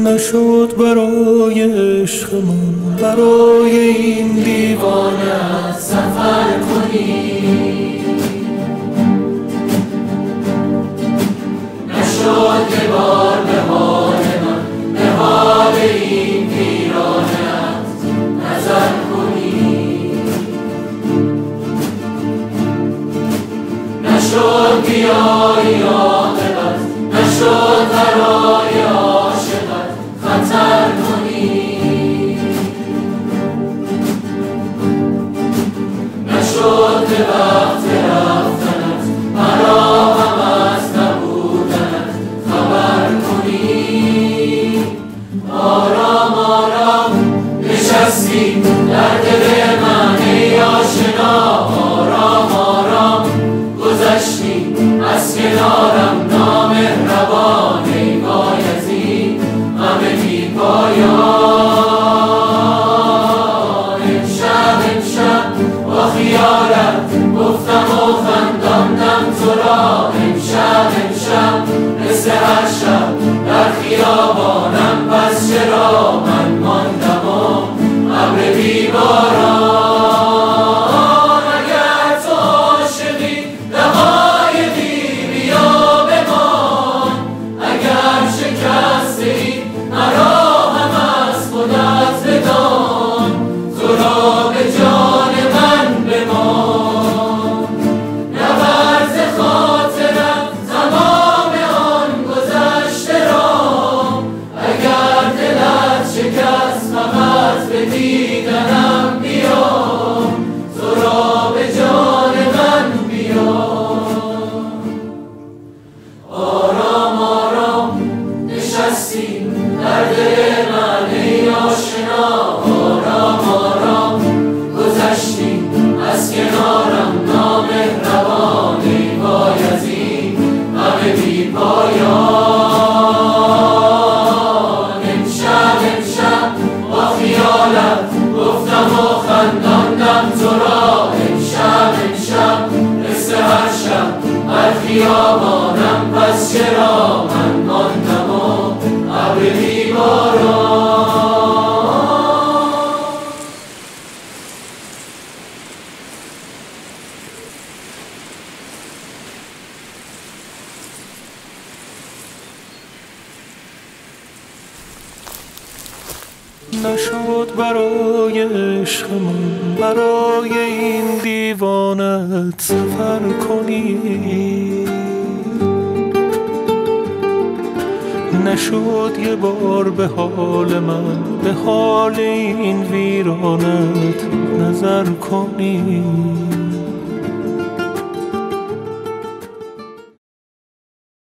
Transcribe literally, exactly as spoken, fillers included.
نشد برای عشقمون، برای این دیوانه سفر کنی. نشد که بار به حال من، به حال این ویرانه‌ات نظر کنی. نشد بیایی عاقبت، نشد برای عاشقت خطر کنی. نشد به وقت رفتنت، مرا هم از نبودنت خبر کنی. آرام آرام نشستی در دل من ای آشنا، آرام آرام گذشتی از کنارم نامهربان ای بایزید همه بی پایان. امشب امشب با خیالت گفتم و خنداندم تو را، امشب امشب مثل هر شب در خیابانم، پس چرا من ماندم و ابر بی باران. اگر تو عاشقی دقایقی بیا بمان، اگر شکسته ای مرا هم از خودت بدان، تو را به جان من بمان. نبرز خاطرم تمام آن گذشته را، اگر دلت شکست فقط به دیدنم بیا، تو را به جان من بیا. آرام آرام نشستی در دل من ای آشنا، آرام آرام گذشتی از کنارم نامهربان ای بایزید همه بی پایان. امشب امشب با خیالت گفتم و خنداندم تو را، امشب امشب مثل هر شب در خیابانم، پس چرا من ماندم و ابر بی باران. نشد برای عشقمون، برای این دیوانت سفر کنی. نشد یه بار به حال من، به حال این ویرانت نظر کنی.